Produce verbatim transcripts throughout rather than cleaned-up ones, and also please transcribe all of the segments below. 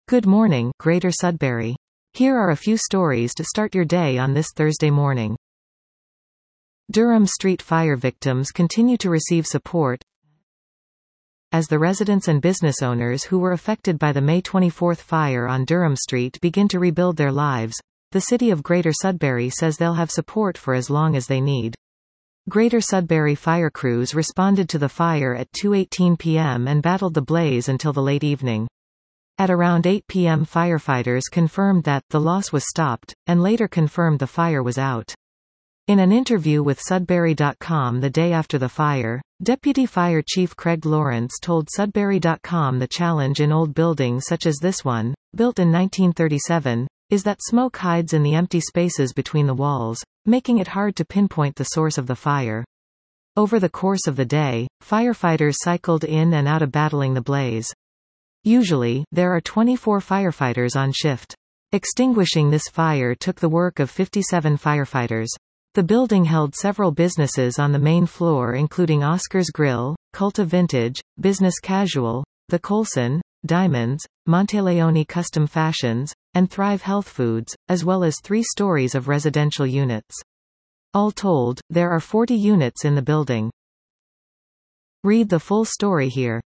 Good morning, Greater Sudbury. Here are a few stories to start your day on this Thursday morning. Durham Street fire victims continue to receive support as the residents and business owners who were affected by the May twenty-fourth fire on Durham Street begin to rebuild their lives. The City of Greater Sudbury says they'll have support for as long as they need. Greater Sudbury fire crews responded to the fire at two eighteen p m and battled the blaze until the late evening. At around eight p m firefighters confirmed that the loss was stopped, and later confirmed the fire was out. In an interview with Sudbury dot com the day after the fire, Deputy Fire Chief Craig Lawrence told Sudbury dot com the challenge in old buildings such as this one, built in nineteen thirty-seven, is that smoke hides in the empty spaces between the walls, making it hard to pinpoint the source of the fire. Over the course of the day, firefighters cycled in and out of battling the blaze. Usually, there are twenty-four firefighters on shift. Extinguishing this fire took the work of fifty-seven firefighters. The building held several businesses on the main floor including Oscar's Grill, Culta Vintage, Business Casual, The Colson, Diamonds, Monteleone Custom Fashions, and Thrive Health Foods, as well as three stories of residential units. All told, there are forty units in the building. Read the full story here.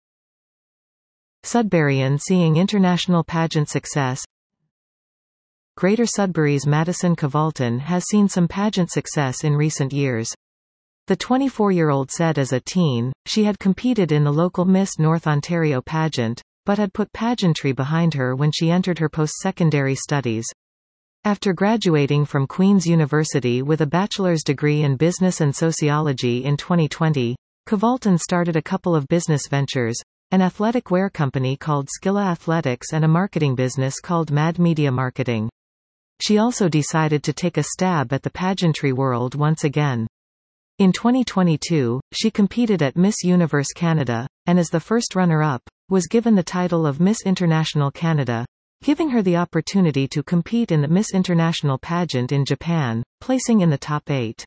Sudburyans seeing international pageant success. Greater Sudbury's Madison Cavalton has seen some pageant success in recent years. The twenty-four-year-old said as a teen, she had competed in the local Miss North Ontario pageant, but had put pageantry behind her when she entered her post-secondary studies. After graduating from Queen's University with a bachelor's degree in business and sociology in twenty twenty, Cavalton started a couple of business ventures, an athletic wear company called Skilla Athletics and a marketing business called Mad Media Marketing. She also decided to take a stab at the pageantry world once again. In twenty twenty-two, she competed at Miss Universe Canada, and as the first runner-up, was given the title of Miss International Canada, giving her the opportunity to compete in the Miss International pageant in Japan, placing in the top eight.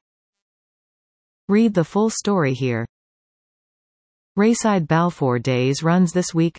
Read the full story here. Rayside Balfour Days runs this week.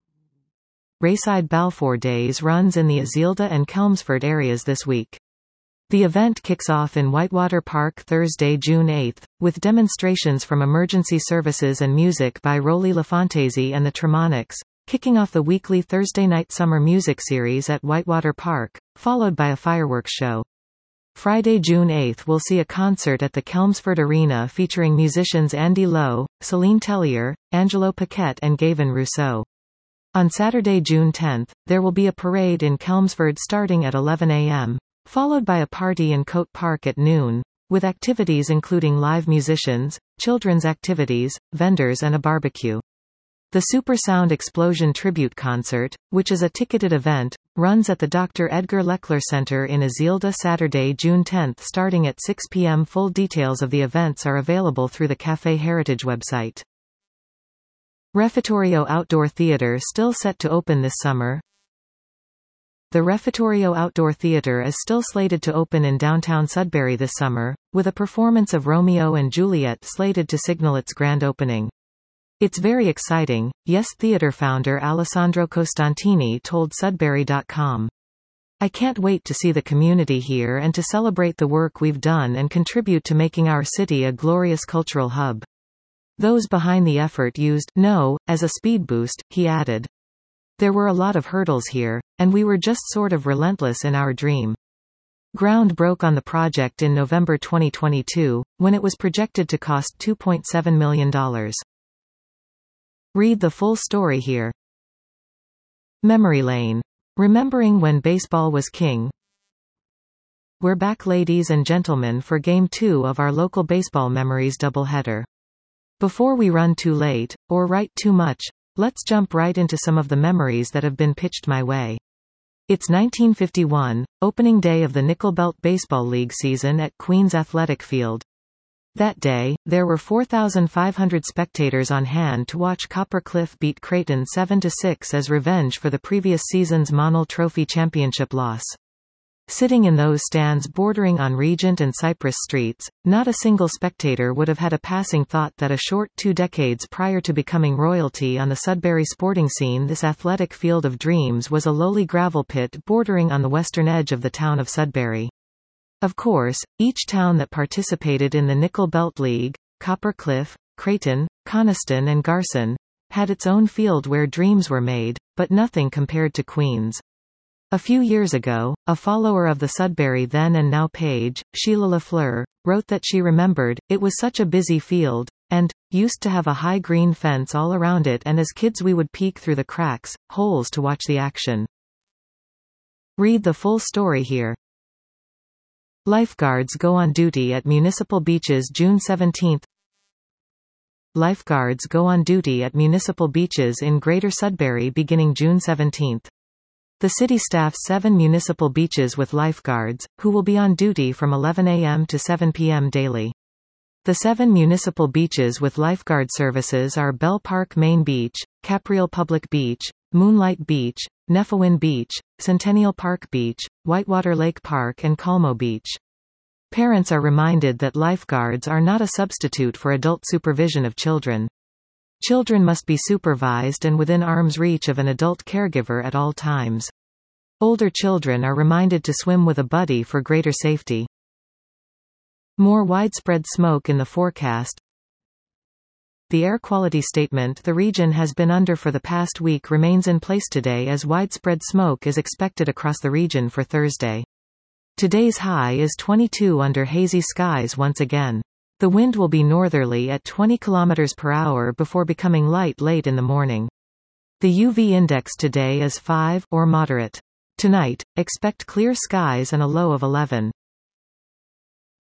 Rayside Balfour Days runs in the Azilda and Chelmsford areas this week. The event kicks off in Whitewater Park Thursday, June eighth, with demonstrations from emergency services and music by Rolly LaFantaisie and the Tremonics, kicking off the weekly Thursday night summer music series at Whitewater Park, followed by a fireworks show. Friday, June eighth will see a concert at the Chelmsford Arena featuring musicians Andy Lowe, Celine Tellier, Angelo Paquette and Gavin Rousseau. On Saturday, June tenth, there will be a parade in Chelmsford starting at eleven a m, followed by a party in Coat Park at noon, with activities including live musicians, children's activities, vendors and a barbecue. The Supersound Explosion Tribute Concert, which is a ticketed event, runs at the Doctor Edgar Leckler Center in Azilda Saturday, June tenth starting at six p m Full details of the events are available through the Café Heritage website. Refectorio Outdoor Theatre still set to open this summer. The Refectorio Outdoor Theatre is still slated to open in downtown Sudbury this summer, with a performance of Romeo and Juliet slated to signal its grand opening. It's very exciting, Yes Theatre founder Alessandro Costantini told Sudbury dot com. I can't wait to see the community here and to celebrate the work we've done and contribute to making our city a glorious cultural hub. Those behind the effort used no as a speed boost, he added. There were a lot of hurdles here, and we were just sort of relentless in our dream. Ground broke on the project in November twenty twenty-two, when it was projected to cost two point seven million dollars. Read the full story here. Memory Lane. Remembering when baseball was king. We're back, ladies and gentlemen, for Game two of our local baseball memories doubleheader. Before we run too late, or write too much, let's jump right into some of the memories that have been pitched my way. It's nineteen fifty-one, opening day of the Nickel Belt Baseball League season at Queen's Athletic Field. That day, there were four thousand five hundred spectators on hand to watch Copper Cliff beat Creighton seven to six as revenge for the previous season's Monell Trophy championship loss. Sitting in those stands bordering on Regent and Cypress streets, not a single spectator would have had a passing thought that a short two decades prior to becoming royalty on the Sudbury sporting scene, this athletic field of dreams was a lowly gravel pit bordering on the western edge of the town of Sudbury. Of course, each town that participated in the Nickel Belt League, Copper Cliff, Creighton, Coniston and Garson, had its own field where dreams were made, but nothing compared to Queen's. A few years ago, a follower of the Sudbury then and now page, Sheila Lafleur, wrote that she remembered, it was such a busy field, and, used to have a high green fence all around it, and as kids we would peek through the cracks, holes to watch the action. Read the full story here. Lifeguards go on duty at municipal beaches June seventeenth. Lifeguards go on duty at municipal beaches in Greater Sudbury beginning June seventeenth. The city staffs seven municipal beaches with lifeguards, who will be on duty from eleven a m to seven p m daily. The seven municipal beaches with lifeguard services are Bell Park Main Beach, Capriel Public Beach, Moonlight Beach, Nefawin Beach, Centennial Park Beach, Whitewater Lake Park and Calmo Beach. Parents are reminded that lifeguards are not a substitute for adult supervision of children. Children must be supervised and within arm's reach of an adult caregiver at all times. Older children are reminded to swim with a buddy for greater safety. More widespread smoke in the forecast. The air quality statement the region has been under for the past week remains in place today as widespread smoke is expected across the region for Thursday. Today's high is twenty-two under hazy skies once again. The wind will be northerly at twenty kilometers per hour before becoming light late in the morning. The U V index today is five, or moderate. Tonight, expect clear skies and a low of eleven.